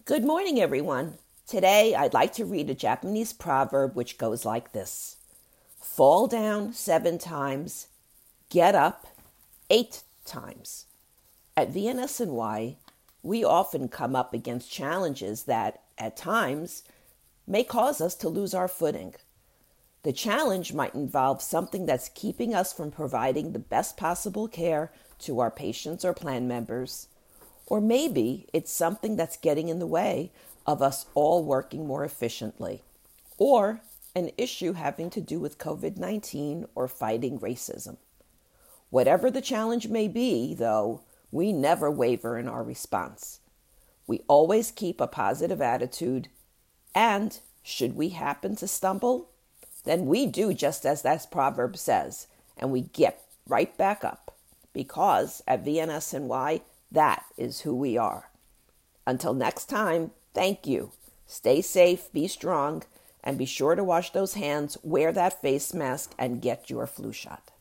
Good morning, everyone. Today, I'd like to read a Japanese proverb which goes like this. Fall down 7 times, get up 8 times. At VNSNY, we often come up against challenges that, at times, may cause us to lose our footing. The challenge might involve something that's keeping us from providing the best possible care to our patients or plan members. Or maybe it's something that's getting in the way of us all working more efficiently. Or an issue having to do with COVID-19 or fighting racism. Whatever the challenge may be, though, we never waver in our response. We always keep a positive attitude, and should we happen to stumble, then we do just as that proverb says, and we get right back up, because at VNSNY, that is who we are. Until next time, thank you. Stay safe, be strong, and be sure to wash those hands, wear that face mask, and get your flu shot.